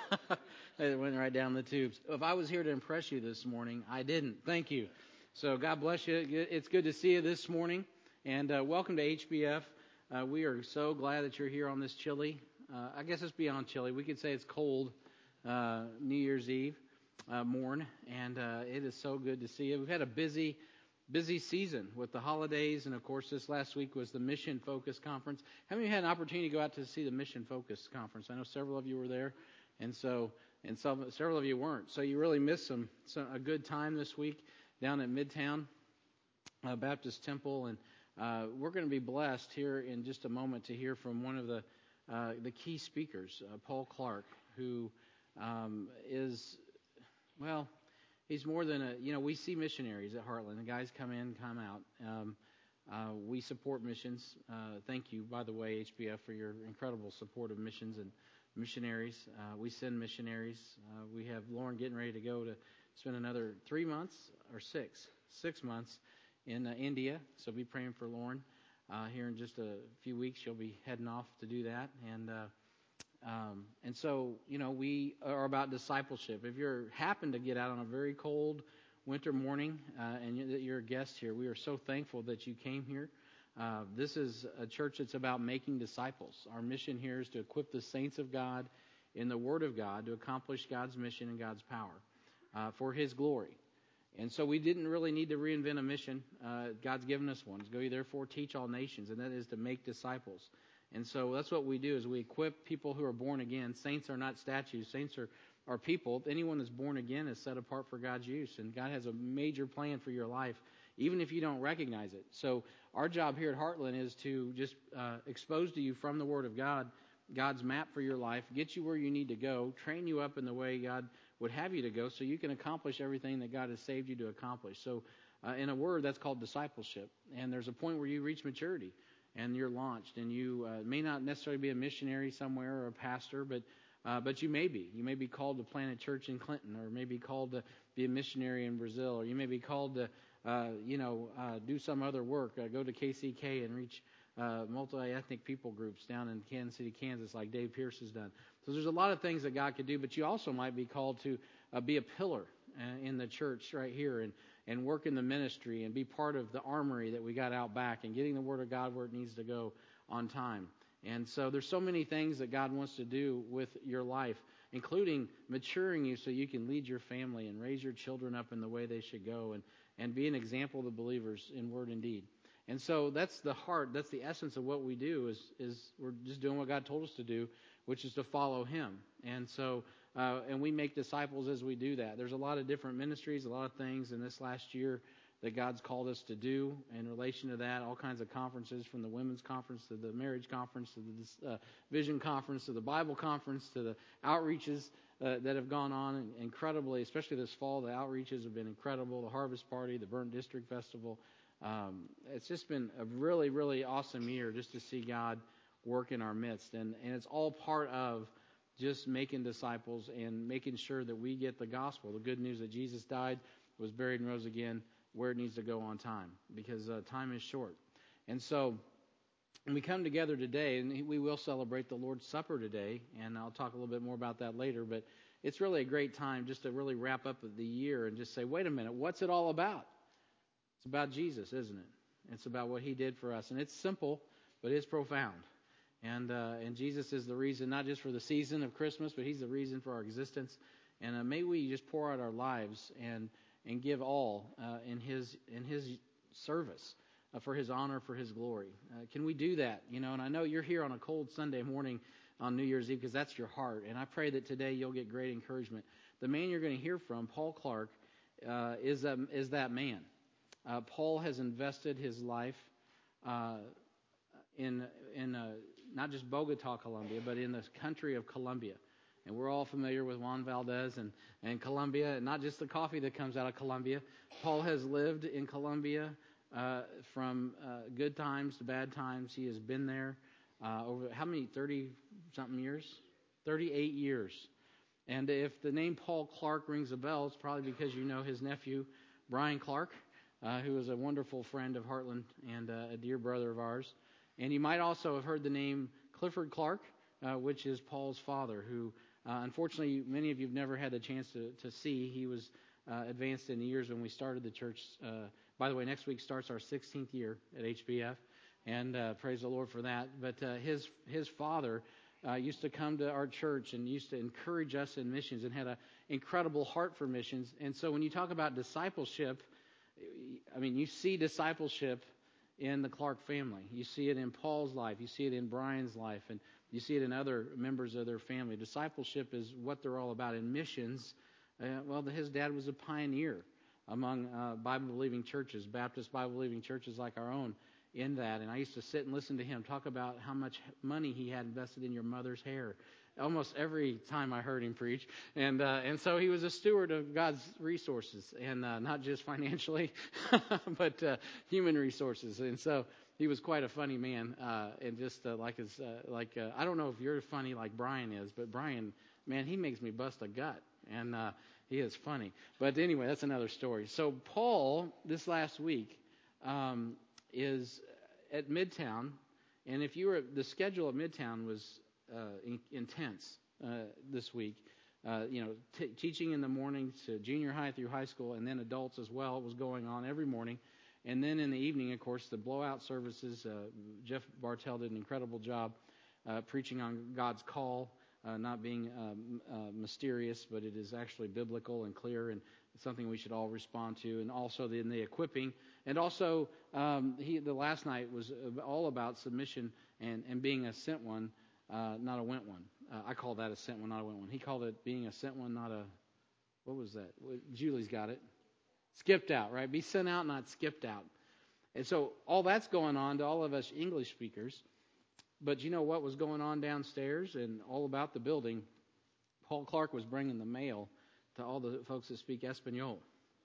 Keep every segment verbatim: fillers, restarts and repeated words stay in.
It went right down the tubes. If I was here to impress you this morning, I didn't. Thank you. So God bless you. It's good to see you this morning. And uh, welcome to H B F. Uh, we are so glad that you're here on this chilly, uh, I guess it's beyond chilly. We could say it's cold uh, New Year's Eve uh, morn. And uh, it is so good to see you. We've had a busy Busy season with the holidays, and of course this last week was the Mission Focus Conference. How many had an opportunity to go out to see the Mission Focus Conference? I know several of you were there, and so and some, several of you weren't. So you really missed some, some a good time this week down at Midtown uh, Baptist Temple, and uh, we're going to be blessed here in just a moment to hear from one of the uh, the key speakers, uh, Paul Clark, who um, is well. He's more than a, you know, we see missionaries at Heartland. The guys come in, come out. Um, uh, we support missions. Uh, thank you, by the way, H B F, for your incredible support of missions and missionaries. Uh, we send missionaries. Uh, we have Lauren getting ready to go to spend another three months or six, six months in uh, India. So be praying for Lauren. Uh, here in just a few weeks, she'll be heading off to do that. And uh, Um, and so, you know, we are about discipleship. If you happen to get out on a very cold winter morning uh, and you're a guest here, we are so thankful that you came here. Uh, this is a church that's about making disciples. Our mission here is to equip the saints of God in the Word of God to accomplish God's mission and God's power uh, for His glory. And so we didn't really need to reinvent a mission. Uh, God's given us one. Go ye therefore teach all nations, and that is to make disciples. And so that's what we do is we equip people who are born again. Saints are not statues. Saints are, are people. Anyone that's born again is set apart for God's use. And God has a major plan for your life, even if you don't recognize it. So our job here at Heartland is to just uh, expose to you from the Word of God, God's map for your life, get you where you need to go, train you up in the way God would have you to go so you can accomplish everything that God has saved you to accomplish. So uh, in a word, that's called discipleship. And there's a point where you reach maturity. And you're launched, and you uh, may not necessarily be a missionary somewhere or a pastor, but uh, but you may be. You may be called to plant a church in Clinton, or maybe called to be a missionary in Brazil, or you may be called to, uh, you know, uh, do some other work. Uh, go to K C K and reach uh, multi-ethnic people groups down in Kansas City, Kansas, like Dave Pierce has done. So there's a lot of things that God could do, but you also might be called to uh, be a pillar uh, in the church right here, and and work in the ministry and be part of the armory that we got out back and getting the Word of God where it needs to go on time. And so there's so many things that God wants to do with your life, including maturing you so you can lead your family and raise your children up in the way they should go and, and be an example of the believers in word and deed. And so that's the heart, that's the essence of what we do is, is we're just doing what God told us to do, which is to follow Him. And so Uh, and we make disciples as we do that. There's a lot of different ministries, a lot of things in this last year that God's called us to do in relation to that. All kinds of conferences, from the women's conference to the marriage conference to the uh, vision conference to the Bible conference to the outreaches uh, that have gone on and incredibly, especially this fall. The outreaches have been incredible. The Harvest Party, the Burnt District Festival. Um, it's just been a really, really awesome year just to see God work in our midst. And, and it's all part of just making disciples and making sure that we get the gospel, the good news that Jesus died, was buried and rose again, where it needs to go on time, because uh, time is short. And so when we come together today, and we will celebrate the Lord's Supper today, and I'll talk a little bit more about that later, but it's really a great time just to really wrap up the year and just say, wait a minute, what's it all about? It's about Jesus, isn't it? It's about what He did for us. And it's simple, but it's profound. And uh, and Jesus is the reason, not just for the season of Christmas, but He's the reason for our existence. And uh, may we just pour out our lives and and give all uh, in His in His service uh, for His honor, for His glory. Uh, can we do that? You know, and I know you're here on a cold Sunday morning on New Year's Eve because that's your heart. And I pray that today you'll get great encouragement. The man you're going to hear from, Paul Clark, uh, is um, is that man. Uh, Paul has invested his life uh, in in uh, not just Bogota, Colombia, but in the country of Colombia. And we're all familiar with Juan Valdez and, and Colombia, and not just the coffee that comes out of Colombia. Paul has lived in Colombia uh, from uh, good times to bad times. He has been there uh, over, how many, thirty-something years? thirty-eight years. And if the name Paul Clark rings a bell, it's probably because you know his nephew, Brian Clark, uh, who is a wonderful friend of Heartland and uh, a dear brother of ours. And you might also have heard the name Clifford Clark, uh, which is Paul's father, who Uh, unfortunately, many of you have never had the chance to, to see. He was uh, advanced in the years when we started the church. Uh, by the way, next week starts our sixteenth year at H B F, and uh, praise the Lord for that. But uh, his his father uh, used to come to our church and used to encourage us in missions and had an incredible heart for missions. And so when you talk about discipleship, I mean, you see discipleship in the Clark family. You see it in Paul's life. You see it in Brian's life. And you see it in other members of their family. Discipleship is what they're all about. In missions, uh, well, his dad was a pioneer among uh, Bible-believing churches, Baptist Bible-believing churches like our own in that. And I used to sit and listen to him talk about how much money he had invested in your mother's hair almost every time I heard him preach. And uh, and so he was a steward of God's resources, and uh, not just financially, but uh, human resources. And so he was quite a funny man, uh, and just uh, like his uh, like uh, I don't know if you're funny like Brian is, but Brian, man, he makes me bust a gut, and uh, he is funny. But anyway, that's another story. So Paul, this last week, um, is at Midtown, and if you were the schedule at Midtown was uh, in, intense uh, this week. Uh, you know, t- teaching in the morning to junior high through high school, and then adults as well was going on every morning. And then in the evening, of course, the blowout services. Uh, Jeff Bartell did an incredible job uh, preaching on God's call, uh, not being um, uh, mysterious, but it is actually biblical and clear, and it's something we should all respond to. And also in the equipping, and also um, he the last night was all about submission and, and being a sent one, uh, not a went one. Uh, I call that a sent one, not a went one. He called it being a sent one, not a, what was that? Julie's got it. Skipped out, right? Be sent out, not skipped out. And so all that's going on to all of us English speakers. But you know what was going on downstairs and all about the building? Paul Clark was bringing the mail to all the folks that speak Espanol.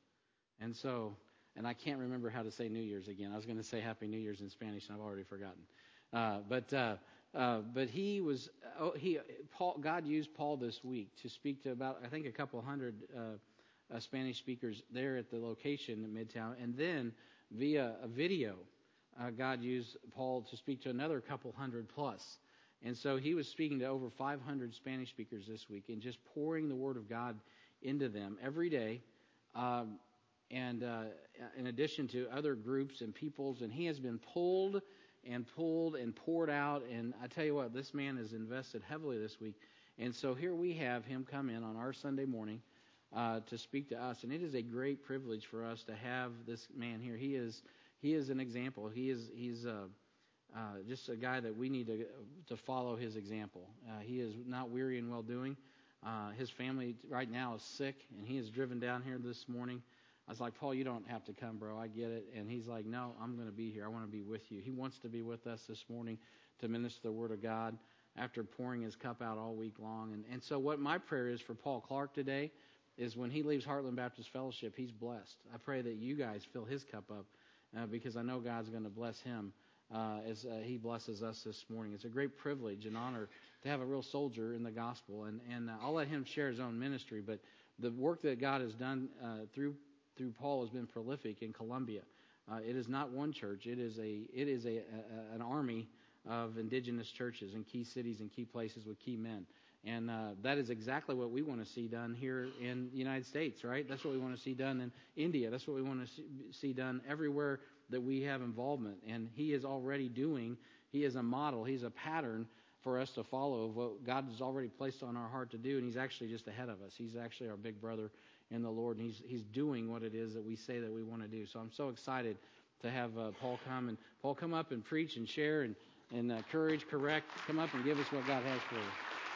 And so, and I can't remember how to say New Year's again. I was going to say Happy New Year's in Spanish, and I've already forgotten. Uh, but uh, uh, but he was oh, he Paul. God used Paul this week to speak to about I think a couple hundred uh, uh, Spanish speakers there at the location in Midtown, and then via a video, uh, God used Paul to speak to another couple hundred plus. And so he was speaking to over five hundred Spanish speakers this week and just pouring the Word of God into them every day. Um, and uh, in addition to other groups and peoples, and he has been pulled and pulled and poured out. And I tell you what, this man has invested heavily this week. And so here we have him come in on our Sunday morning uh, to speak to us. And it is a great privilege for us to have this man here. He is he is an example. He is he's uh, uh, just a guy that we need to to follow his example. Uh, he is not weary in well-doing. Uh, his family right now is sick, and he is driven down here this morning. I was like, Paul, you don't have to come, bro. I get it. And he's like, no, I'm going to be here. I want to be with you. He wants to be with us this morning to minister the Word of God after pouring his cup out all week long. And, and so what my prayer is for Paul Clark today is when he leaves Heartland Baptist Fellowship, he's blessed. I pray that you guys fill his cup up uh, because I know God's going to bless him uh, as uh, he blesses us this morning. It's a great privilege and honor to have a real soldier in the gospel. And, and uh, I'll let him share his own ministry, but the work that God has done uh, through through Paul has been prolific in Colombia. Uh, it is not one church. It is a it is a, a an army of indigenous churches in key cities and key places with key men. And uh, that is exactly what we want to see done here in the United States, right? That's what we want to see done in India. That's what we want to see, see done everywhere that we have involvement. And he is already doing, he is a model, he's a pattern for us to follow of what God has already placed on our heart to do. And he's actually just ahead of us. He's actually our big brother in the Lord, and he's he's doing what it is that we say that we want to do. So I'm so excited to have uh, Paul come, and Paul come up and preach and share and, and uh, encourage, correct, come up and give us what God has for us.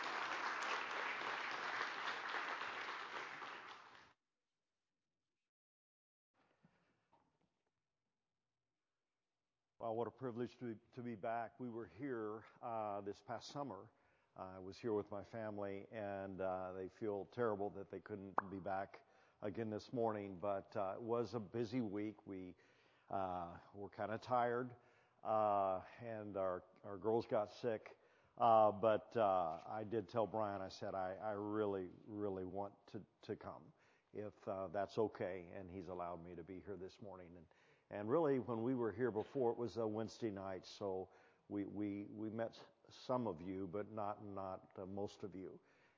Well, what a privilege to, to be back. We were here uh, this past summer. Uh, I was here with my family, and uh, they feel terrible that they couldn't be back again this morning, but uh, it was a busy week. We uh, were kind of tired, uh, and our, our girls got sick, uh, but uh, I did tell Brian, I said, I, I really, really want to, to come, if uh, that's okay, and he's allowed me to be here this morning. And And really, when we were here before, it was a Wednesday night, so we we, we met some of you, but not not uh, most of you.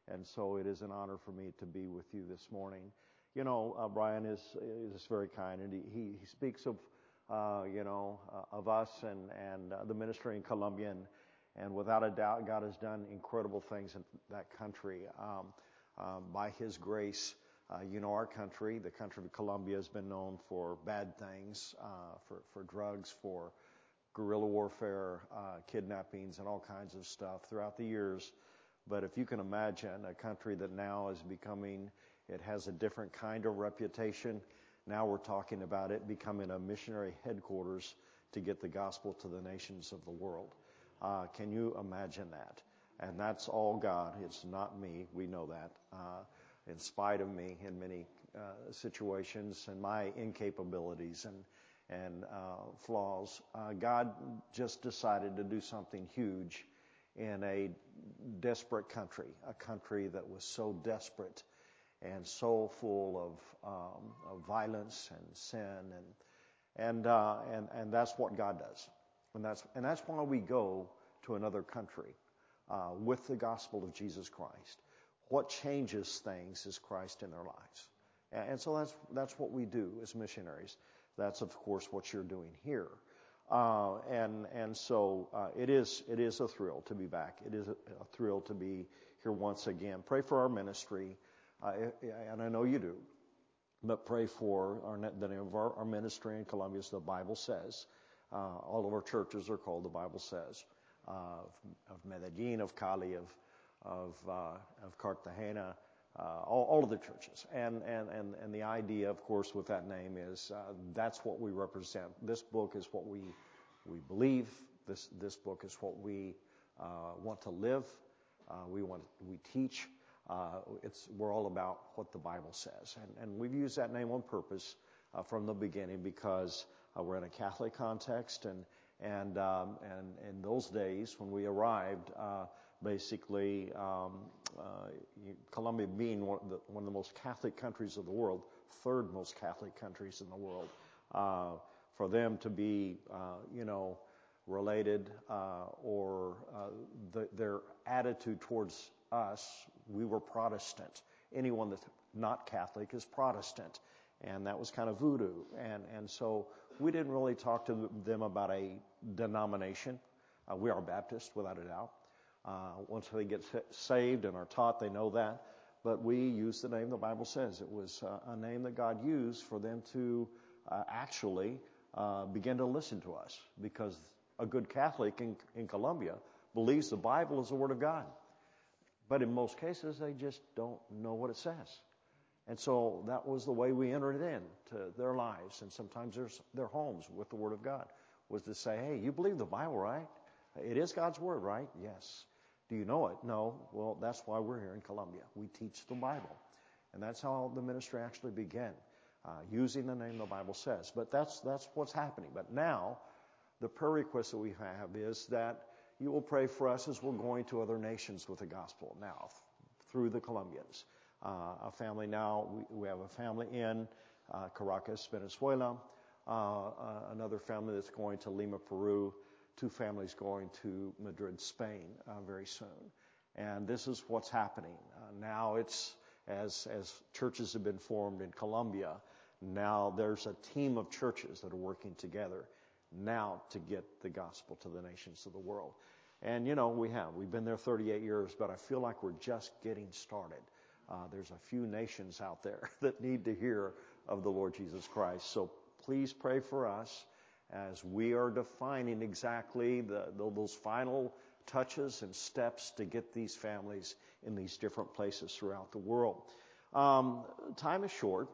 And so it is an honor for me to be with you this morning. You know, uh, Brian is is very kind, and he, he speaks of, uh, you know, uh, of us and, and uh, the ministry in Colombia, and, and without a doubt, God has done incredible things in that country. Um, um, by His grace, uh, you know, our country, the country of Colombia, has been known for bad things, uh, for, for drugs, for guerrilla warfare, uh, kidnappings, and all kinds of stuff throughout the years. But if you can imagine a country that now is becoming, it has a different kind of reputation. Now we're talking about it becoming a missionary headquarters to get the gospel to the nations of the world. Uh, can you imagine that? And that's all God. It's not me. We know that. Uh, in spite of me in many uh, situations and my incapabilities and and uh, flaws, uh, God just decided to do something huge in a desperate country, a country that was so desperate and so full of, um, of violence and sin, and and uh, and and that's what God does, and that's and that's why we go to another country uh, with the gospel of Jesus Christ. What changes things is Christ in their lives, and, and so that's that's what we do as missionaries. That's of course what you're doing here. Uh, and and so uh, it is it is a thrill to be back. It is a, a thrill to be here once again. Pray for our ministry, uh, and I know you do. But pray for our, the name of our, our ministry in Colombia, as the Bible says. Uh, all of our churches are called the Bible says. Uh, of, of Medellin, of Cali, of of uh, of Cartagena. Uh, all, all of the churches, and, and, and, and the idea, of course, with that name is uh, that's what we represent. This book is what we we believe. This this book is what we uh, want to live. Uh, we want we teach. Uh, it's we're all about what the Bible says, and and we've used that name on purpose uh, from the beginning because uh, we're in a Catholic context, and and um, and in those days when we arrived. Uh, Basically, um, uh, Colombia being one of, the, one of the most Catholic countries of the world, third most Catholic countries in the world, uh, for them to be, uh, you know, related uh, or uh, the, their attitude towards us, we were Protestant. Anyone that's not Catholic is Protestant, and that was kind of voodoo. And and so we didn't really talk to them about a denomination. Uh, we are Baptist, without a doubt. Uh, once they get saved and are taught, they know that. But we use the name the Bible says. It was uh, a name that God used for them to uh, actually uh, begin to listen to us, because a good Catholic in, in Colombia believes the Bible is the Word of God. But in most cases, they just don't know what it says. And so that was the way we entered into their lives, and sometimes their, their homes with the Word of God, was to say, hey, you believe the Bible, right? It is God's Word, right? Yes. Do you know it? No. Well, that's why we're here in Colombia. We teach the Bible. And that's how the ministry actually began, uh, using the name the Bible says. But that's that's what's happening. But now, the prayer request that we have is that you will pray for us as we're going to other nations with the gospel now, through the Colombians. Uh, a family now, we, we have a family in uh, Caracas, Venezuela, uh, uh, another family that's going to Lima, Peru, two families going to Madrid, Spain, uh, very soon. And this is what's happening. Uh, now it's, as as churches have been formed in Colombia, now there's a team of churches that are working together now to get the gospel to the nations of the world. And, you know, we have. We've been there thirty-eight years, but I feel like we're just getting started. Uh, there's a few nations out there that need to hear of the Lord Jesus Christ. So please pray for us as we are defining exactly the, the, those final touches and steps to get these families in these different places throughout the world. Um, time is short,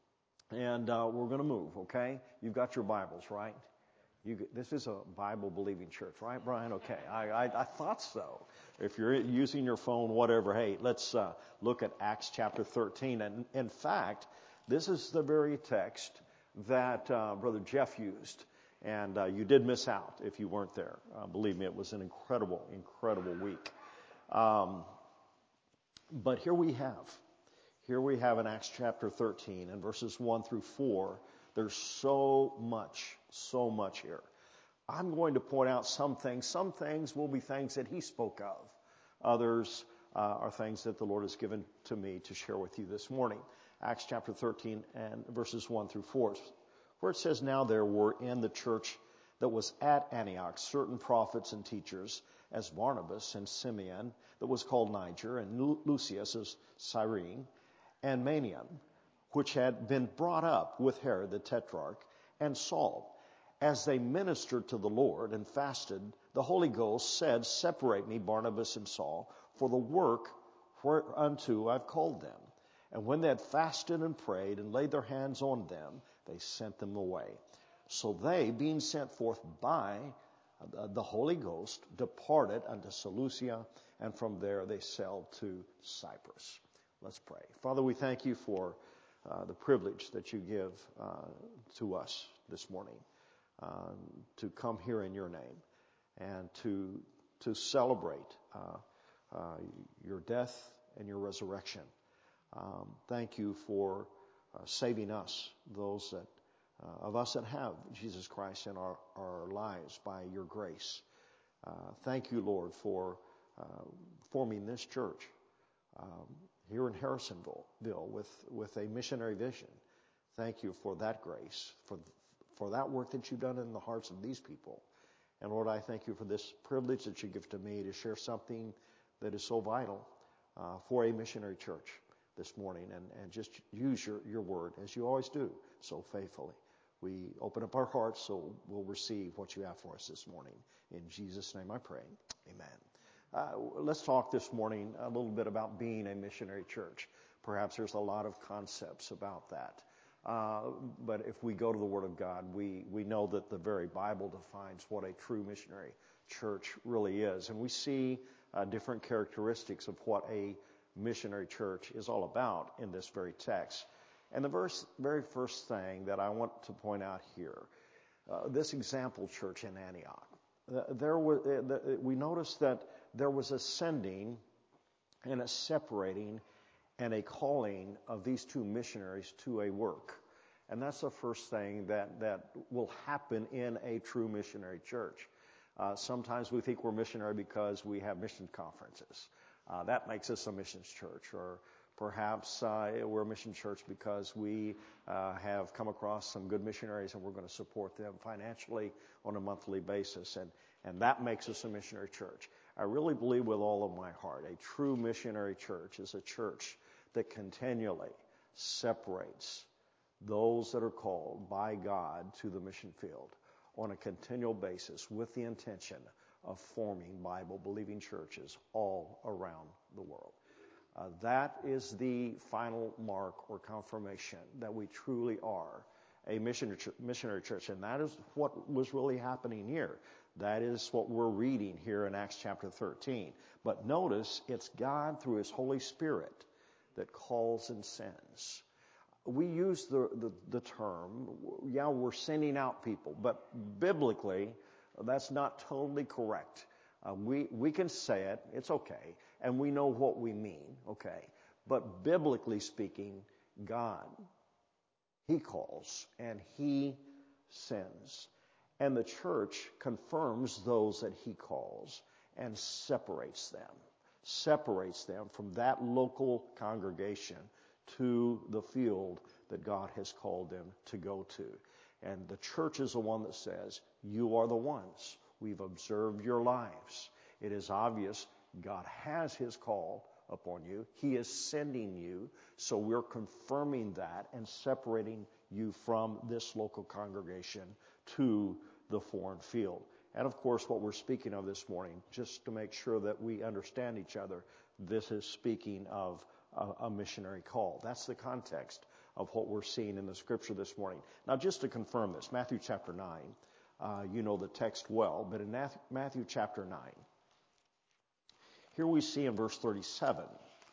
and uh, we're going to move, okay? You've got your Bibles, right? You, this is a Bible-believing church, right, Brian? Okay, I, I, I thought so. If you're using your phone, whatever, hey, let's uh, look at Acts chapter thirteen. And in fact, this is the very text that uh, Brother Jeff used. And uh, you did miss out if you weren't there. Uh, believe me, it was an incredible, incredible week. Um, but here we have, here we have in Acts chapter thirteen and verses one through four, there's so much, so much here. I'm going to point out some things. Some things will be things that he spoke of. Others uh, are things that the Lord has given to me to share with you this morning. Acts chapter thirteen and verses one through four, where it says, "Now there were in the church that was at Antioch certain prophets and teachers, as Barnabas and Simeon, that was called Niger, and Lucius of Cyrene, and Manaen, which had been brought up with Herod the Tetrarch, and Saul. As they ministered to the Lord and fasted, the Holy Ghost said, Separate me, Barnabas and Saul, for the work whereunto I've called them. And when they had fasted and prayed and laid their hands on them, they sent them away. So they, being sent forth by the Holy Ghost, departed unto Seleucia, and from there they sailed to Cyprus." Let's pray. Father, we thank you for uh, the privilege that you give uh, to us this morning uh, to come here in your name and to to celebrate uh, uh, your death and your resurrection. Um, thank you for uh, saving us, those that uh, of us that have Jesus Christ in our, our lives by your grace. Uh, thank you, Lord, for uh, forming this church um, here in Harrisonville with, with a missionary vision. Thank you for that grace, for for that work that you've done in the hearts of these people. And Lord, I thank you for this privilege that you give to me to share something that is so vital uh, for a missionary church this morning, and, and just use your, your word as you always do so faithfully. We open up our hearts so we'll receive what you have for us this morning. In Jesus' name I pray. Amen. Uh, let's talk this morning a little bit about being a missionary church. Perhaps there's a lot of concepts about that. Uh, but if we go to the Word of God, we, we know that the very Bible defines what a true missionary church really is. And we see uh, different characteristics of what a missionary church is all about in this very text. And the verse, very first thing that I want to point out here, uh, this example church in Antioch, uh, there was, uh, the, we noticed that there was a sending and a separating and a calling of these two missionaries to a work. And that's the first thing that, that will happen in a true missionary church. Uh, sometimes we think we're missionary because we have mission conferences. Uh, that makes us a missions church. Or perhaps uh, we're a mission church because we uh, have come across some good missionaries and we're going to support them financially on a monthly basis. And, and that makes us a missionary church. I really believe with all of my heart, a true missionary church is a church that continually separates those that are called by God to the mission field on a continual basis with the intention of forming Bible-believing churches all around the world. Uh, that is the final mark or confirmation that we truly are a missionary church, and that is what was really happening here. That is what we're reading here in Acts chapter thirteen. But notice, it's God through His Holy Spirit that calls and sends. We use the, the, the term, yeah, we're sending out people, but biblically, that's not totally correct. Uh, we, we can say it, it's okay, and we know what we mean, okay. But biblically speaking, God, He calls and He sends. And the church confirms those that He calls and separates them. separates them from that local congregation to the field that God has called them to go to. And the church is the one that says, you are the ones. We've observed your lives. It is obvious God has His call upon you. He is sending you. So we're confirming that and separating you from this local congregation to the foreign field. And of course, what we're speaking of this morning, just to make sure that we understand each other, this is speaking of a, a missionary call. That's the context of what we're seeing in the scripture this morning. Now, just to confirm this, Matthew chapter nine, uh, you know the text well, but in Matthew chapter nine, here we see in verse thirty-seven,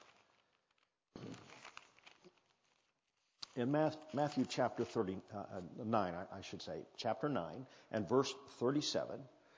in Matthew chapter thirty-nine, I should say, chapter nine, and verse thirty-seven,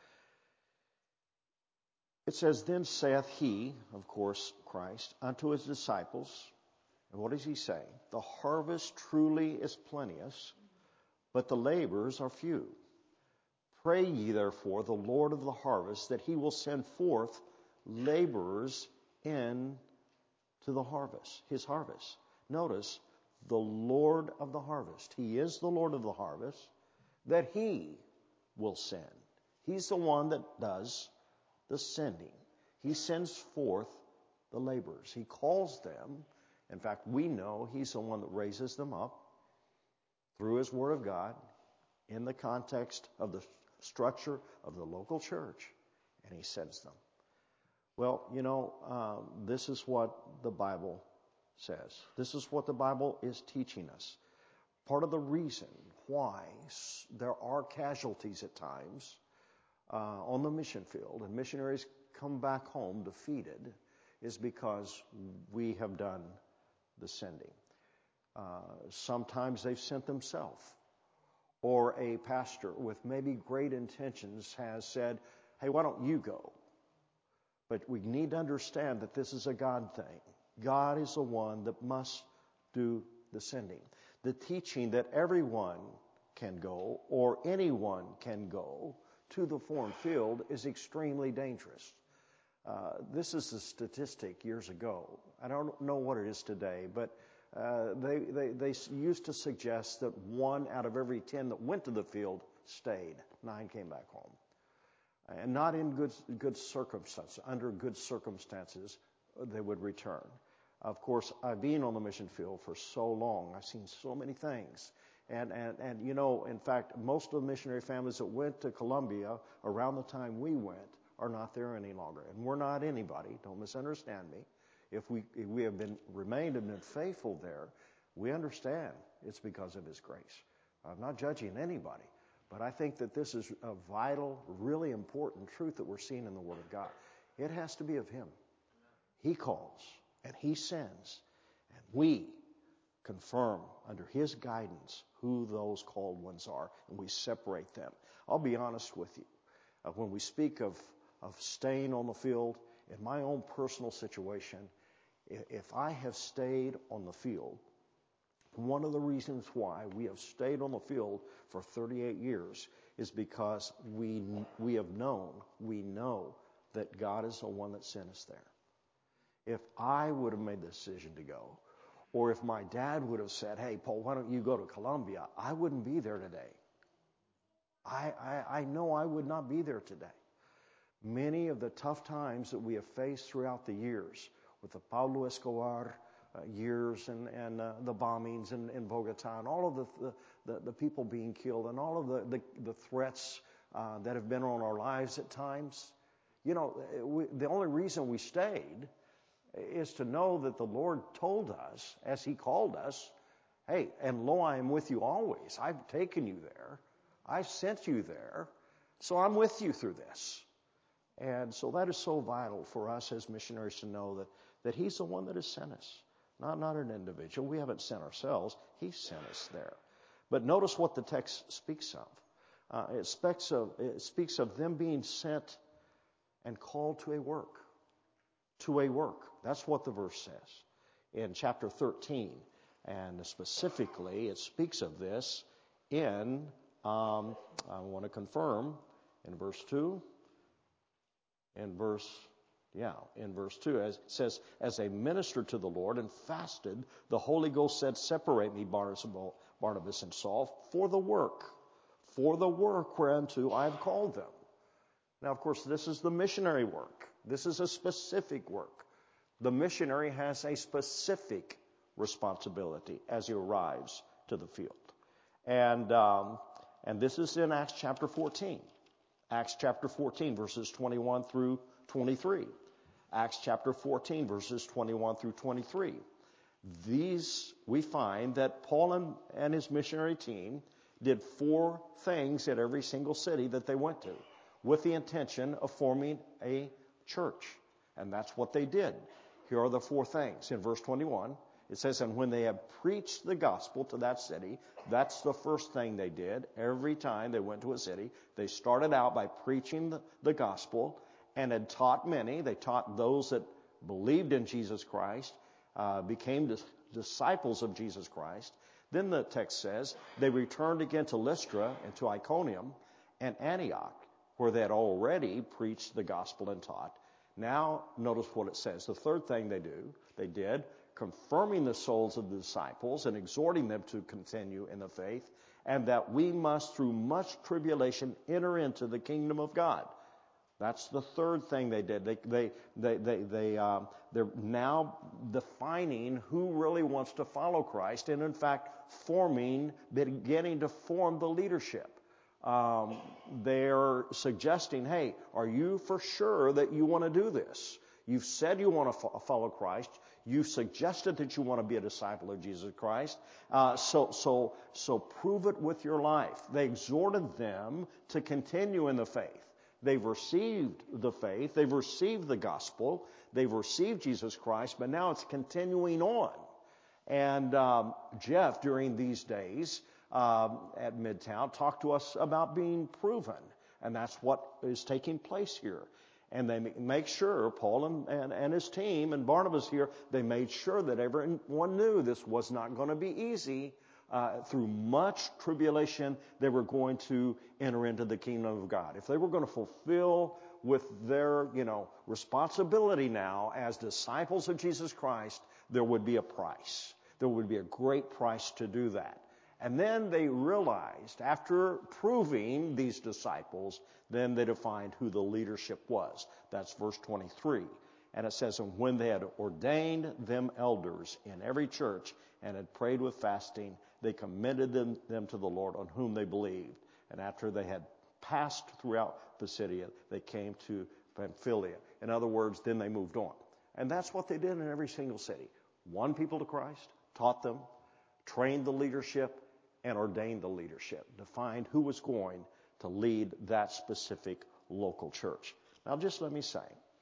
it says, Then saith He, of course, Christ, unto His disciples, and what does He say? The harvest truly is plenteous, but the laborers are few. Pray ye therefore the Lord of the harvest that He will send forth laborers in to the harvest, his harvest. Notice, the Lord of the harvest. He is the Lord of the harvest, that he will send. He's the one that does the sending. He sends forth the laborers. He calls them. In fact, we know he's the one that raises them up through his word of God in the context of the structure of the local church, and he sends them. Well, you know, um, this is what the Bible says. This is what the Bible is teaching us. Part of the reason why there are casualties at times uh, on the mission field and missionaries come back home defeated is because we have done the sending. Uh, sometimes they've sent themselves, or a pastor with maybe great intentions has said, hey, why don't you go? But we need to understand that this is a God thing. God is the one that must do the sending. The teaching that everyone can go or anyone can go to the foreign field is extremely dangerous. Uh, this is a statistic years ago. I don't know what it is today, but uh, they, they, they used to suggest that one out of every ten that went to the field stayed. Nine came back home. And not in good, good circumstances. Under good circumstances, they would return. Of course, I've been on the mission field for so long. I've seen so many things. And, and, and you know, in fact, most of the missionary families that went to Colombia around the time we went are not there any longer. And we're not anybody. Don't misunderstand me. If we, if we have been remained and been faithful there, we understand it's because of his grace. I'm not judging anybody. But I think that this is a vital, really important truth that we're seeing in the Word of God. It has to be of him. He calls and he sends. And we confirm under his guidance who those called ones are, and we separate them. I'll be honest with you. Uh, when we speak of, of staying on the field, in my own personal situation, if I have stayed on the field, one of the reasons why we have stayed on the field for thirty-eight years is because we we have known, we know that God is the one that sent us there. If I would have made the decision to go, or if my dad would have said, hey, Paul, why don't you go to Colombia, I wouldn't be there today. I, I, I know I would not be there today. Many of the tough times that we have faced throughout the years with the Pablo Escobar Uh, years and, and uh, the bombings in, in Bogota and all of the, the, the people being killed and all of the, the, the threats uh, that have been on our lives at times. You know, we, the only reason we stayed is to know that the Lord told us, as he called us, hey, and lo, I am with you always. I've taken you there. I've sent you there. So I'm with you through this. And so that is so vital for us as missionaries to know that, that he's the one that has sent us. Not, not an individual. We haven't sent ourselves. He sent us there. But notice what the text speaks of. Uh, it, speaks of it speaks of them being sent and called to a work. To a work. That's what the verse says in chapter thirteen. And specifically, it speaks of this in, um, I want to confirm, in verse two. In verse Yeah, in verse two, as it says, as they ministered to the Lord and fasted, the Holy Ghost said, separate me, Barnabas and Saul, for the work, for the work whereunto I have called them. Now, of course, this is the missionary work. This is a specific work. The missionary has a specific responsibility as he arrives to the field. And, um, and this is in Acts chapter fourteen. Acts chapter fourteen, verses twenty-one through twenty-three. Acts chapter fourteen, verses twenty-one through twenty-three. These, we find that Paul and, and his missionary team did four things at every single city that they went to with the intention of forming a church. And that's what they did. Here are the four things. In verse twenty-one, it says, and when they had preached the gospel to that city, that's the first thing they did. Every time they went to a city, they started out by preaching the, the gospel, and had taught many. They taught those that believed in Jesus Christ, uh, became dis- disciples of Jesus Christ. Then the text says they returned again to Lystra and to Iconium and Antioch, where they had already preached the gospel and taught. Now, notice what it says. The third thing they do, they did, confirming the souls of the disciples and exhorting them to continue in the faith, and that we must, through much tribulation, enter into the kingdom of God. That's the third thing they did. They, they, they, they, they, um, they're now defining who really wants to follow Christ, and in fact, forming, beginning to form the leadership. Um, they're suggesting, hey, are you for sure that you want to do this? You've said you want to fo- follow Christ. You've suggested that you want to be a disciple of Jesus Christ. Uh, so, so, so prove it with your life. They exhorted them to continue in the faith. They've received the faith. They've received the gospel. They've received Jesus Christ, but now it's continuing on. And um, Jeff, during these days um, at Midtown, talked to us about being proven, and that's what is taking place here. And they make sure, Paul and, and, and his team and Barnabas here, they made sure that everyone knew this was not going to be easy. Uh, through much tribulation, they were going to enter into the kingdom of God. If they were going to fulfill with their, you know, responsibility now as disciples of Jesus Christ, there would be a price. There would be a great price to do that. And then they realized, after proving these disciples, then they defined who the leadership was. That's verse twenty-three. And it says, and when they had ordained them elders in every church and had prayed with fasting, they commended them, them to the Lord on whom they believed. And after they had passed throughout Pisidia, they came to Pamphylia. In other words, then they moved on. And that's what they did in every single city. Won people to Christ, taught them, trained the leadership, and ordained the leadership. Defined who was going to lead that specific local church. Now just let me say,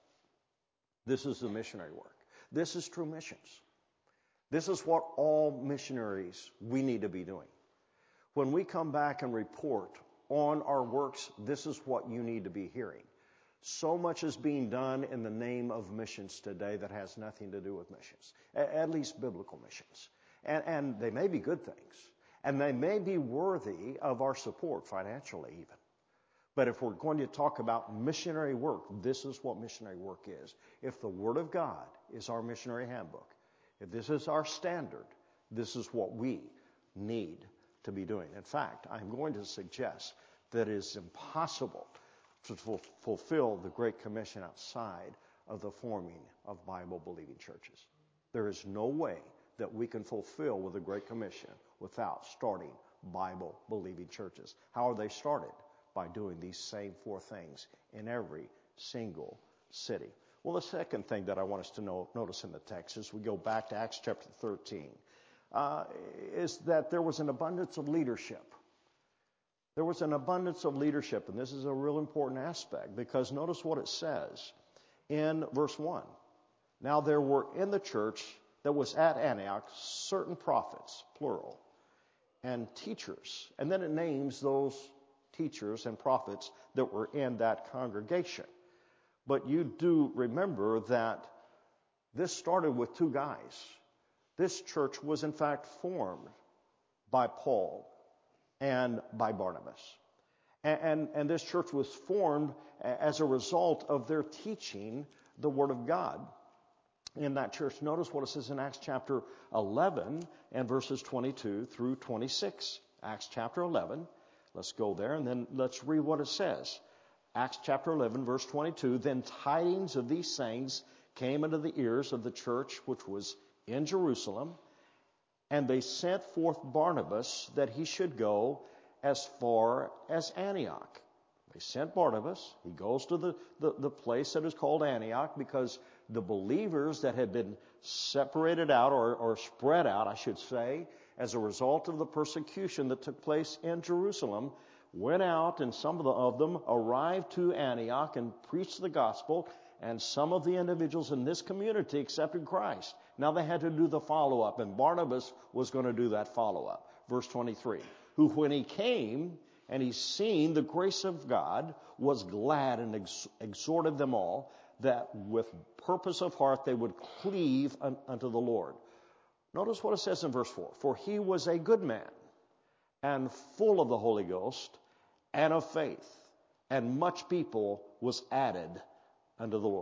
this is the missionary work. This is true missions. This is what all missionaries we need to be doing. When we come back and report on our works, this is what you need to be hearing. So much is being done in the name of missions today that has nothing to do with missions, at least biblical missions. And, and they may be good things, and they may be worthy of our support financially even. But if we're going to talk about missionary work, this is what missionary work is. If the Word of God is our missionary handbook, if this is our standard, this is what we need to be doing. In fact, I'm going to suggest that it is impossible to f- fulfill the Great Commission outside of the forming of Bible-believing churches. There is no way that we can fulfill with the Great Commission without starting Bible-believing churches. How are they started? By doing these same four things in every single city. Well, the second thing that I want us to know, notice in the text as we go back to Acts chapter thirteen uh, is that there was an abundance of leadership. There was an abundance of leadership, and this is a real important aspect because notice what it says in verse one. Now there were in the church that was at Antioch certain prophets, plural, and teachers. And then it names those teachers and prophets that were in that congregation. But you do remember that this started with two guys. This church was in fact formed by Paul and by Barnabas. And, and, and this church was formed as a result of their teaching the Word of God in that church. Notice what it says in Acts chapter eleven and verses twenty-two through twenty-six. Acts chapter eleven. Let's go there and then let's read what it says. Acts chapter eleven, verse twenty-two. Then tidings of these things came into the ears of the church which was in Jerusalem, and they sent forth Barnabas that he should go as far as Antioch. They sent Barnabas. He goes to the, the, the place that is called Antioch because the believers that had been separated out or, or spread out, I should say, as a result of the persecution that took place in Jerusalem, went out, and some of, the, of them arrived to Antioch and preached the gospel, and some of the individuals in this community accepted Christ. Now they had to do the follow-up, and Barnabas was going to do that follow-up. Verse twenty-three, who when he came and he seen the grace of God, was glad and ex- exhorted them all that with purpose of heart they would cleave un- unto the Lord. Notice what it says in verse four. For he was a good man and full of the Holy Ghost and of faith, and much people was added unto the Lord.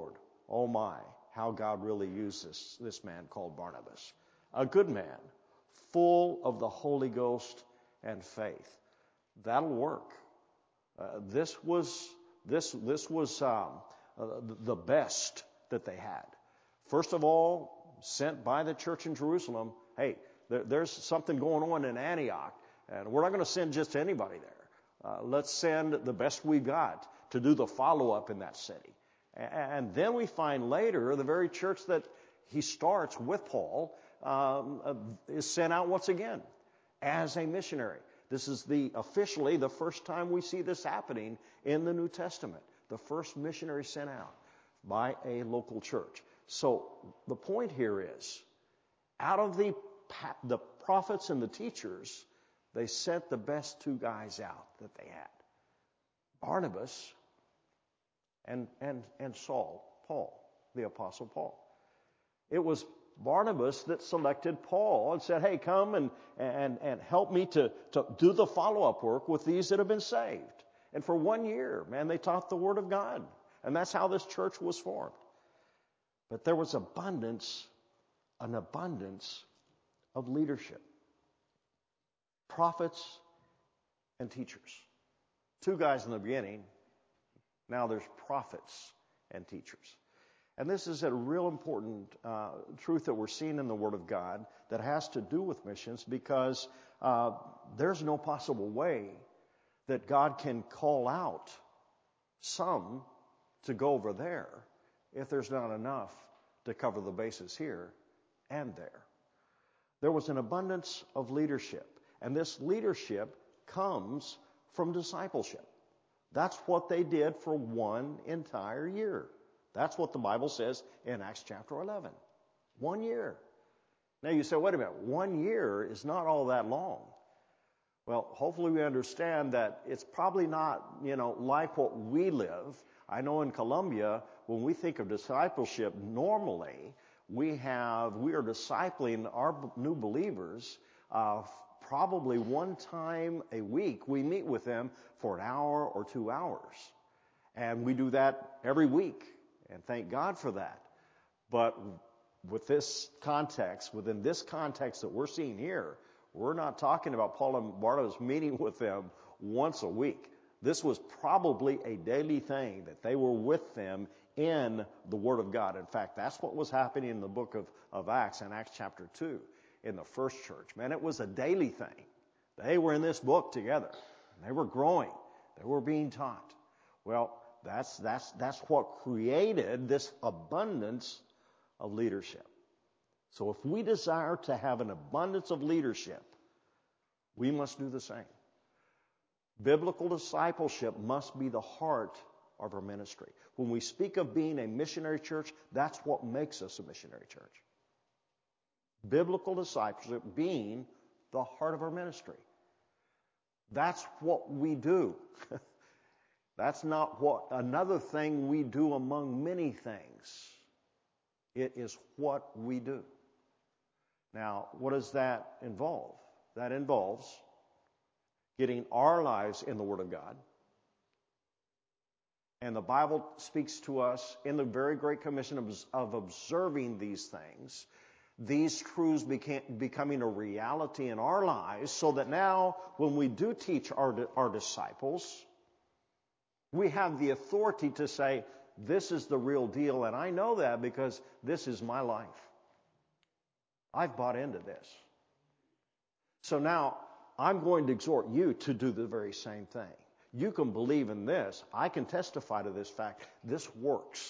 oh my, how God really used this, this man called Barnabas. A good man, full of the Holy Ghost and faith. That'll work. Uh, this was this this was um, uh, the best that they had. First of all, sent by the church in Jerusalem. Hey, there, there's something going on in Antioch, and we're not going to send just anybody there. Uh, let's send the best we've got to do the follow-up in that city. And, and then we find later the very church that he starts with Paul um, uh, is sent out once again as a missionary. This is the officially the first time we see this happening in the New Testament. The first missionary sent out by a local church. So the point here is, out of the the prophets and the teachers, they sent the best two guys out that they had. Barnabas and and and Saul, Paul, the Apostle Paul. It was Barnabas that selected Paul and said, hey, come and, and, and help me to, to do the follow-up work with these that have been saved. And for one year, man, they taught the Word of God. And that's how this church was formed. But there was abundance, an abundance of leadership. Prophets and teachers. Two guys in the beginning. Now there's prophets and teachers. And this is a real important uh, truth that we're seeing in the Word of God that has to do with missions, because uh, there's no possible way that God can call out some to go over there if there's not enough to cover the bases here and there. There was an abundance of leadership, and this leadership comes from discipleship. That's what they did for one entire year. That's what the Bible says in Acts chapter eleven. One year. Now you say, wait a minute, one year is not all that long. Well, hopefully we understand that it's probably not, you know, like what we live. I know in Colombia, when we think of discipleship, normally we have, we are discipling our new believers uh, probably one time a week. We meet with them for an hour or two hours. And we do that every week. And thank God for that. But with this context, within this context that we're seeing here, we're not talking about Paul and Barnabas meeting with them once a week. This was probably a daily thing that they were with them in the Word of God. In fact, that's what was happening in the book of, of Acts, in Acts chapter two, in the first church. Man, it was a daily thing. They were in this book together. They were growing. They were being taught. Well, That's that's that's what created this abundance of leadership. So if we desire to have an abundance of leadership, we must do the same. Biblical discipleship must be the heart of our ministry. When we speak of being a missionary church, that's what makes us a missionary church. Biblical discipleship being the heart of our ministry. That's what we do. That's not what another thing we do among many things. It is what we do. Now, what does that involve? That involves getting our lives in the Word of God. And the Bible speaks to us in the very great commission of, of observing these things, these truths became, becoming a reality in our lives, so that now when we do teach our, our disciples, we have the authority to say, this is the real deal, and I know that because this is my life. I've bought into this. So now, I'm going to exhort you to do the very same thing. You can believe in this. I can testify to this fact. This works.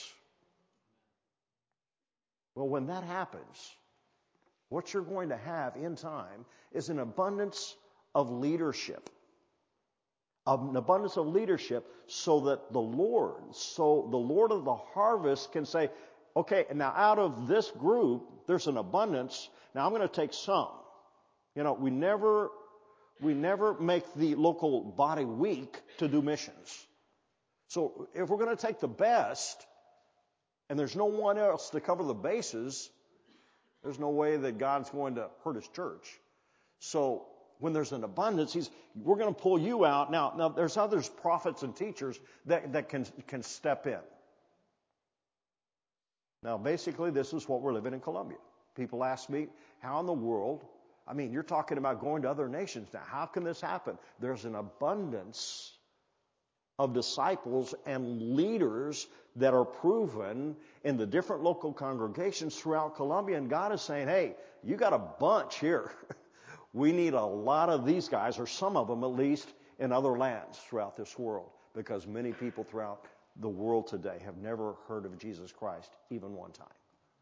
Well, when that happens, what you're going to have in time is an abundance of leadership. An abundance of leadership, so that the Lord, so the Lord of the harvest can say, okay, now out of this group, there's an abundance. Now I'm going to take some. You know, we never, we never make the local body weak to do missions. So if we're going to take the best, and there's no one else to cover the bases, there's no way that God's going to hurt His church. So when there's an abundance, he's, we're going to pull you out. Now, now there's others, prophets and teachers, that, that can, can step in. Now, basically, this is what we're living in Colombia. People ask me, how in the world, I mean, you're talking about going to other nations now. How can this happen? There's an abundance of disciples and leaders that are proven in the different local congregations throughout Colombia. And God is saying, hey, you got a bunch here. We need a lot of these guys, or some of them at least, in other lands throughout this world, because many people throughout the world today have never heard of Jesus Christ even one time.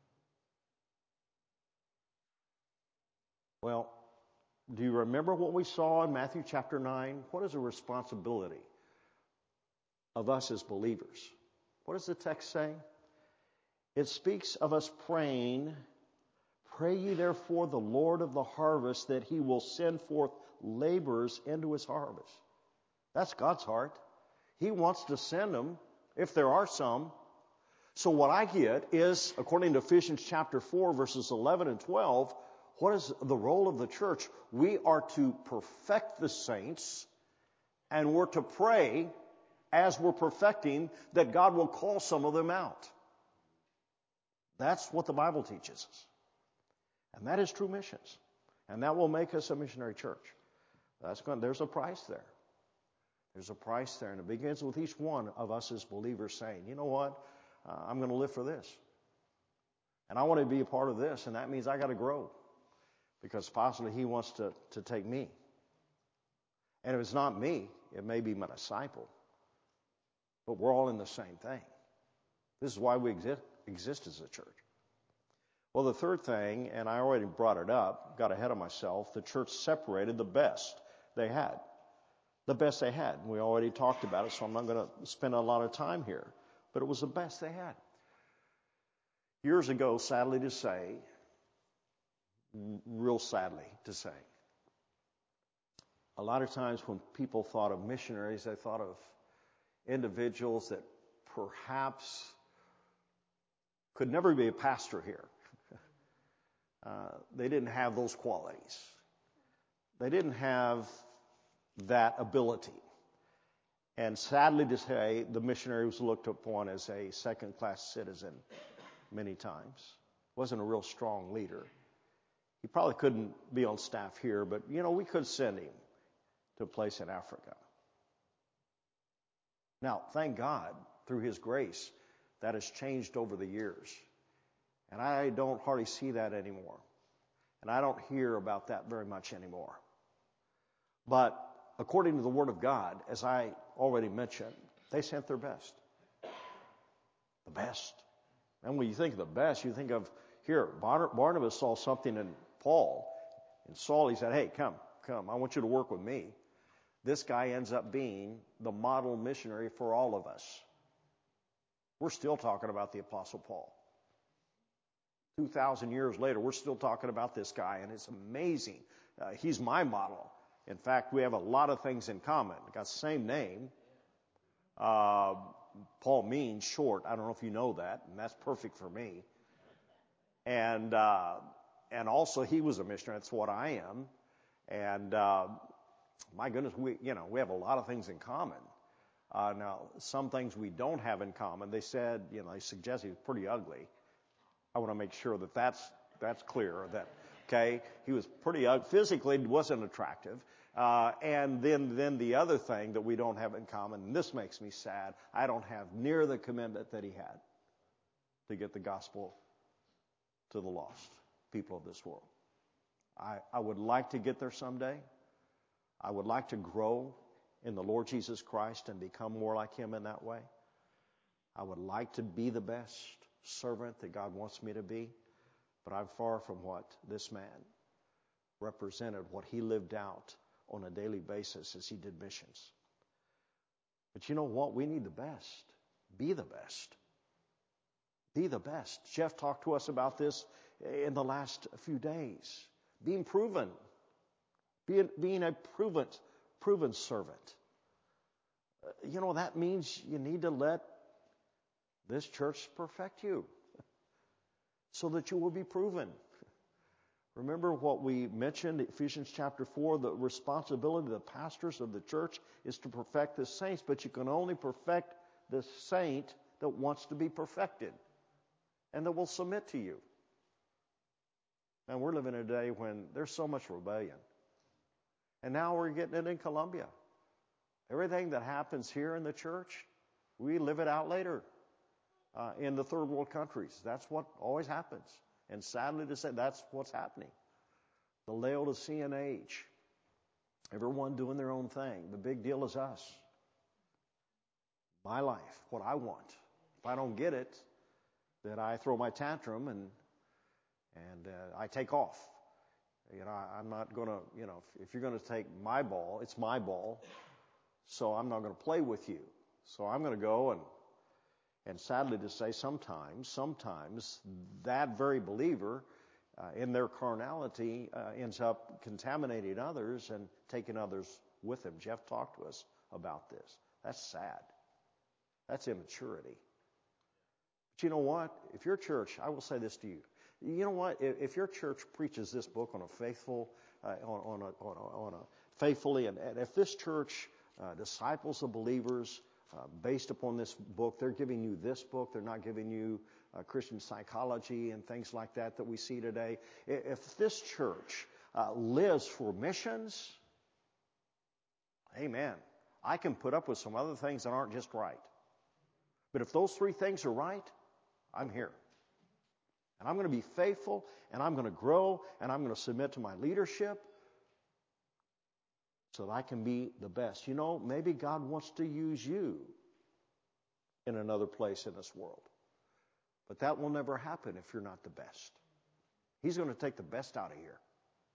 Well, do you remember what we saw in Matthew chapter nine? What is the responsibility of us as believers? What does the text say? It speaks of us praying, "Pray ye therefore the Lord of the harvest that he will send forth laborers into his harvest." That's God's heart. He wants to send them, if there are some. So what I get is, according to Ephesians chapter four, verses eleven and twelve, what is the role of the church? We are to perfect the saints, and we're to pray as we're perfecting that God will call some of them out. That's what the Bible teaches us. And that is true missions. And that will make us a missionary church. That's going, there's a price there. There's a price there. And it begins with each one of us as believers saying, you know what? Uh, I'm going to live for this. And I want to be a part of this. And that means I got to grow. Because possibly he wants to, to take me. And if it's not me, it may be my disciple. But we're all in the same thing. This is why we exist, exist as a church. Well, the third thing, and I already brought it up, got ahead of myself, the church separated the best they had. The best they had. We already talked about it, so I'm not going to spend a lot of time here. But it was the best they had. Years ago, sadly to say, real sadly to say, a lot of times when people thought of missionaries, they thought of individuals that perhaps could never be a pastor here. Uh, they didn't have those qualities. They didn't have that ability. And sadly to say, the missionary was looked upon as a second-class citizen many times. Wasn't a real strong leader. He probably couldn't be on staff here, but, you know, we could send him to a place in Africa. Now, thank God, through his grace, that has changed over the years. And I don't hardly see that anymore. And I don't hear about that very much anymore. But according to the Word of God, as I already mentioned, they sent their best. The best. And when you think of the best, you think of, here, Barnabas saw something in Paul. And Saul, he said, hey, come, come, I want you to work with me. This guy ends up being the model missionary for all of us. We're still talking about the Apostle Paul. two thousand years later, we're still talking about this guy, and it's amazing. Uh, he's my model. In fact, we have a lot of things in common. We've got the same name. Uh, Paul means short. I don't know if you know that, and that's perfect for me. And uh, and also, he was a missionary. That's what I am. And uh, my goodness, we you know we have a lot of things in common. Uh, now, some things we don't have in common. They said, you know, they suggest he was pretty ugly. I want to make sure that that's that's clear. That okay, he was pretty ugly. Physically, wasn't attractive. Uh, and then then the other thing that we don't have in common, and this makes me sad, I don't have near the commitment that he had to get the gospel to the lost people of this world. I, I would like to get there someday. I would like to grow in the Lord Jesus Christ and become more like him in that way. I would like to be the best servant that God wants me to be, but I'm far from what this man represented, what he lived out on a daily basis as he did missions. But you know what? We need the best. Be the best. Be the best. Jeff talked to us about this in the last few days. Being proven. Being, being a proven, proven servant. You know, that means you need to let this church perfect you so that you will be proven. Remember what we mentioned, Ephesians chapter four, the responsibility of the pastors of the church is to perfect the saints, but you can only perfect the saint that wants to be perfected. and that will submit to you. And we're living in a day when there's so much rebellion. And now we're getting it in Colombia. Everything that happens here in the church, we live it out later uh, in the third world countries. That's what always happens. And sadly to say, that's what's happening. The Laodicean age. Everyone doing their own thing. The big deal is us. My life, what I want. If I don't get it, then I throw my tantrum and and uh, I take off. You know, I, I'm not going to, you know, if, if you're going to take my ball, it's my ball, so I'm not going to play with you. So I'm going to go and, and sadly to say, sometimes, sometimes that very believer uh, in their carnality uh, ends up contaminating others and taking others with him. Jeff talked to us about this. That's sad. That's immaturity. But you know what? If your church, I will say this to you. You know what? If, if your church preaches this book on a faithful, uh, on, on, a, on, a, on a faithfully, and, and if this church uh, disciples of believers uh, based upon this book, they're giving you this book. They're not giving you uh, Christian psychology and things like that that we see today. If this church uh, lives for missions, amen. I can put up with some other things that aren't just right. But if those three things are right, I'm here. And I'm going to be faithful, and I'm going to grow, and I'm going to submit to my leadership so that I can be the best. You know, maybe God wants to use you in another place in this world. But that will never happen if you're not the best. He's going to take the best out of here.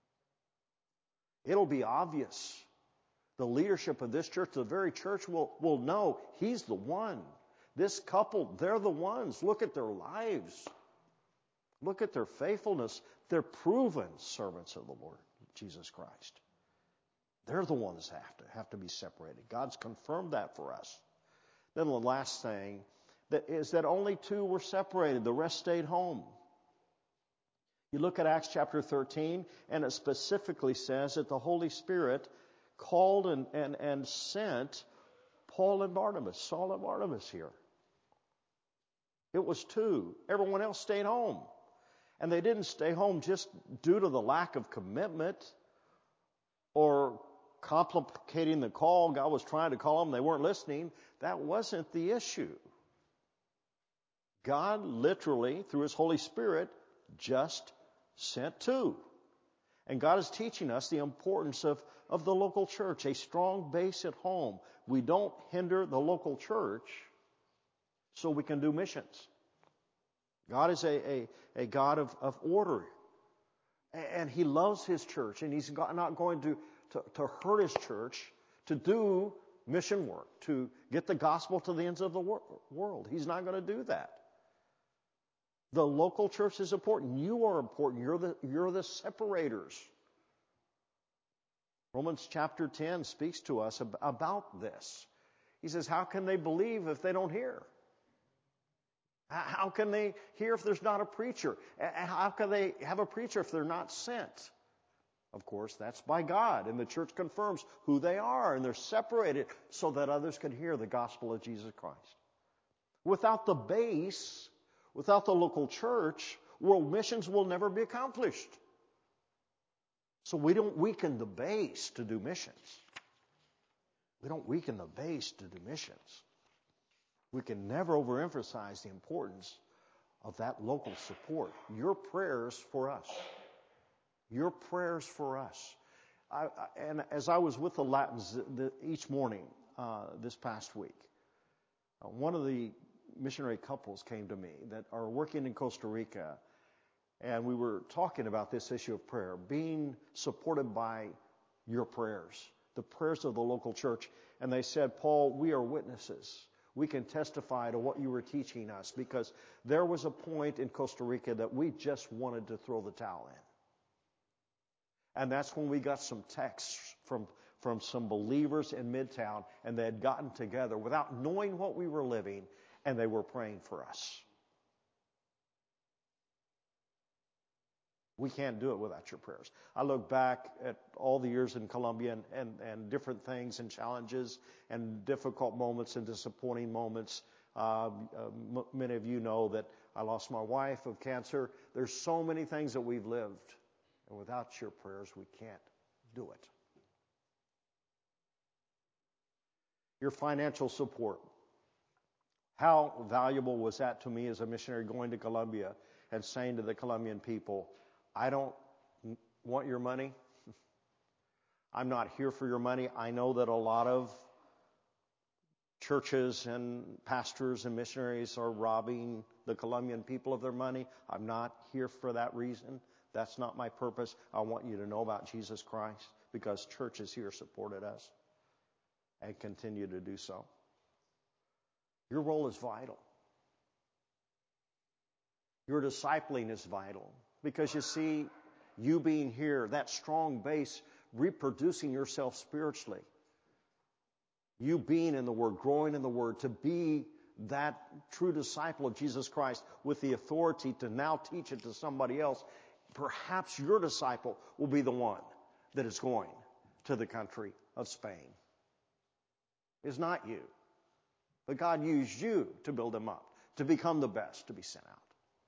It'll be obvious. The leadership of this church, the very church, will, will know he's the one. This couple, they're the ones. Look at their lives. Look at their faithfulness. They're proven servants of the Lord Jesus Christ. They're the ones that have to have to be separated. God's confirmed that for us. Then the last thing that is that only two were separated. The rest stayed home. You look at Acts chapter thirteen, and it specifically says that the Holy Spirit called and, and, and sent Paul and Barnabas, Saul and Barnabas here. It was two. Everyone else stayed home. And they didn't stay home just due to the lack of commitment or complicating the call. God was trying to call them. They weren't listening. That wasn't the issue. God literally, through His Holy Spirit, just sent two. And God is teaching us the importance of, of the local church, a strong base at home. We don't hinder the local church so we can do missions. God is a, a, a God of, of order. And He loves His church. And He's not going to, to, to hurt His church to do mission work, to get the gospel to the ends of the wor- world. He's not going to do that. The local church is important. You are important. You're the, you're the separators. Romans chapter ten speaks to us ab- about this. He says, how can they believe if they don't hear? How can they hear if there's not a preacher? How can they have a preacher if they're not sent? Of course, that's by God, and the church confirms who they are, and they're separated so that others can hear the gospel of Jesus Christ. Without the base, without the local church, world missions will never be accomplished. So we don't weaken the base to do missions. We don't weaken the base to do missions. We can never overemphasize the importance of that local support. Your prayers for us. Your prayers for us. I, I, and as I was with the Latins the, each morning uh, this past week, uh, one of the missionary couples came to me that are working in Costa Rica, and we were talking about this issue of prayer, being supported by your prayers, the prayers of the local church. And they said, Paul, we are witnesses. We can testify to what you were teaching us, because there was a point in Costa Rica that we just wanted to throw the towel in. And that's when we got some texts from, from some believers in Midtown, and they had gotten together without knowing what we were living, and they were praying for us. We can't do it without your prayers. I look back at all the years in Colombia and, and, and different things and challenges and difficult moments and disappointing moments. Uh, uh, m- many of you know that I lost my wife of cancer. There's so many things that we've lived. And without your prayers, we can't do it. Your financial support. How valuable was that to me as a missionary going to Colombia and saying to the Colombian people, I don't want your money. I'm not here for your money. I know that a lot of churches and pastors and missionaries are robbing the Colombian people of their money. I'm not here for that reason. That's not my purpose. I want you to know about Jesus Christ because churches here supported us and continue to do so. Your role is vital. Your discipling is vital because you see, you being here, that strong base, reproducing yourself spiritually. You being in the Word, growing in the Word, to be that true disciple of Jesus Christ with the authority to now teach it to somebody else. Perhaps your disciple will be the one that is going to the country of Spain. It's not you. But God used you to build them up, to become the best, to be sent out.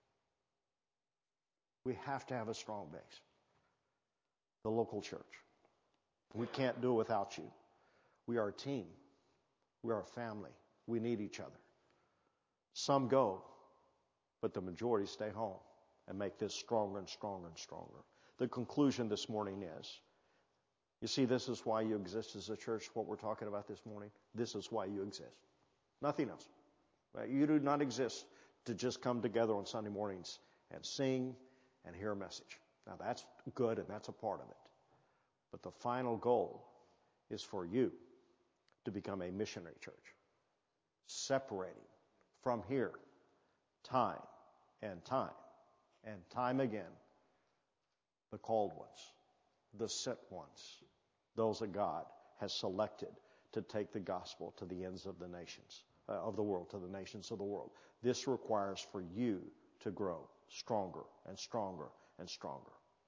We have to have a strong base. The local church. We can't do it without you. We are a team. We are a family. We need each other. Some go, but the majority stay home and make this stronger and stronger and stronger. The conclusion this morning is, you see, this is why you exist as a church, what we're talking about this morning. This is why you exist. Nothing else. You do not exist to just come together on Sunday mornings and sing and hear a message. Now that's good and that's a part of it. But the final goal is for you to become a missionary church, separating from here time and time and time again the called ones, the sent ones, those that God has selected to take the gospel to the ends of the nations, uh, of the world, to the nations of the world. This requires for you to grow stronger and stronger and stronger.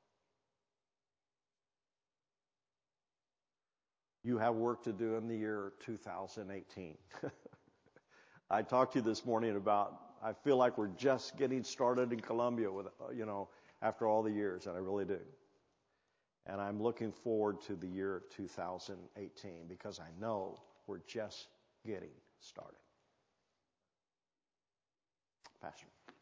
You have work to do in the year two thousand eighteen. I talked to you this morning about, I feel like we're just getting started in Colombia with, uh, you know, after all the years, and I really do. And I'm looking forward to the year two thousand eighteen because I know we're just getting started. Pastor.